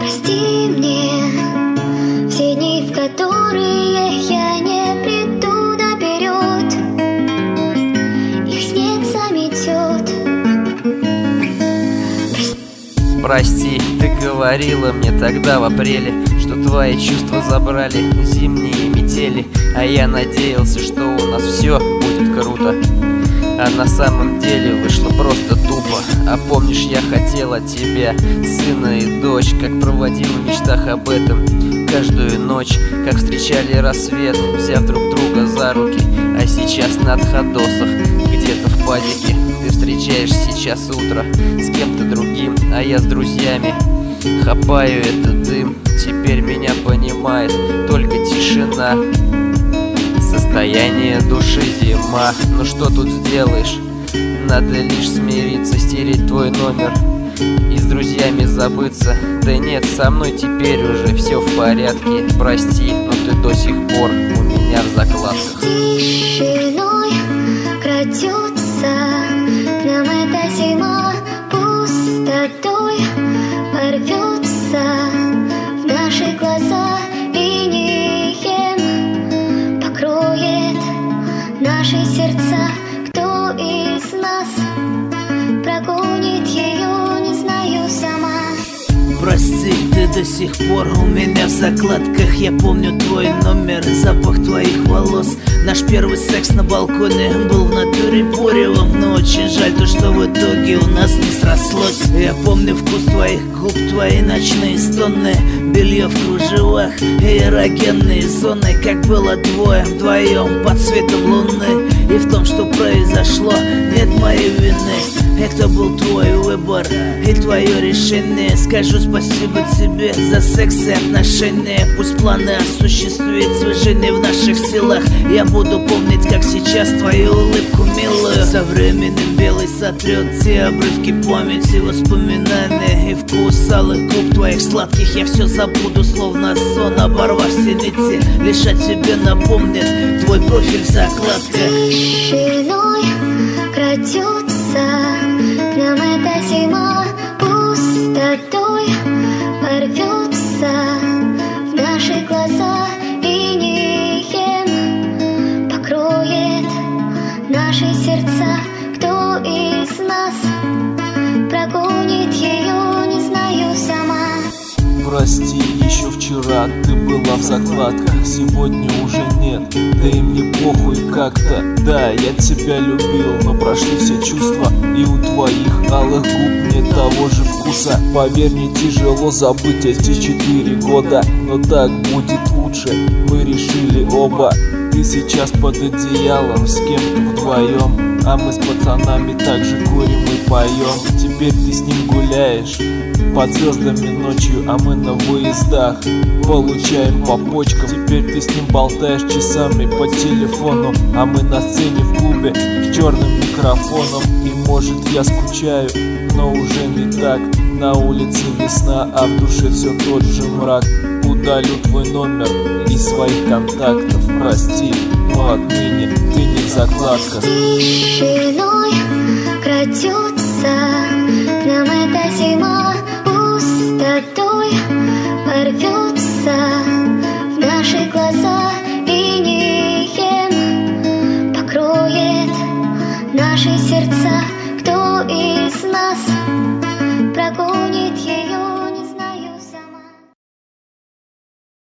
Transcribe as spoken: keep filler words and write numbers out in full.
Прости мне все дни, в которые я не приду наперед, их снег заметет. Прости, ты говорила мне тогда в апреле, что твои чувства забрали зимние метели. А я надеялся, что у нас все будет круто, а на самом деле вышло просто тупо. А помнишь, я хотел от тебя сына и дочь, как проводил в мечтах об этом каждую ночь, как встречали рассвет, взяв друг друга за руки. А сейчас на отходосах, где-то в падике, ты встречаешь сейчас утро с кем-то другим, а я с друзьями хапаю этот дым. Теперь меня понимает только тишина, состояние души зима. Ну что тут сделаешь? Надо лишь смириться, стереть твой номер и с друзьями забыться. Да нет, со мной теперь уже все в порядке. Прости, но ты до сих пор у меня в закладках. Тишиной крадется к нам эта зима, пустотой порвется в наши глаза, инеем покроет наши сердца. Кто из нас прогонит ее, не знаю сама. Прости, ты до сих пор у меня в закладках. Я помню твой номер, запах твоих волос. Наш первый секс на балконе был в натуре поревом, но очень жаль то, что в итоге у нас не срослось. Я помню вкус твоих губ, твои ночные стоны, белье в кружевах и эрогенные зоны. Как было двое вдвоем под светом луны, и в том, что произошло, нет моей вины. Это был твой выбор и твое решение. Скажу спасибо тебе за секс и отношения. Пусть планы осуществить свержение в наших силах. Я буду помнить, как сейчас, твою улыбку милую. Со временем белый сотрет все обрывки памяти, воспоминания и вкус алых губ твоих сладких. Я все забуду, словно сон, оборвав все нити. Лишь о тебе напомнит твой профиль в закладках. Тишиной крадется к нам эта зима, пустотой порвется в наши глаза, инеем покроет наши сердца. Кто из нас прогонит ее, не знаю сама. Прости, еще вчера ты была в закладках, сегодня уже нет. Да и мне похуй как-то. Да, я тебя любил, но прошли все чувства, и у твоих алых губ нет того же вкуса. Поверь, мне тяжело забыть эти четыре года, но так будет лучше, мы решили оба. Ты сейчас под одеялом с кем-то вдвоем, а мы с пацанами также курим и поем. Теперь ты с ним гуляешь под звездами ночью, а мы на выездах получаем по почкам. Теперь ты с ним болтаешь часами по телефону, а мы на сцене в клубе с черным микрофоном. И может я скучаю, но уже не так. На улице весна, а в душе все тот же мрак. Удалю твой номер из своих контактов. Прости, но отныне ты не в закладках. Тишиной крадется к нам эта зима, пустота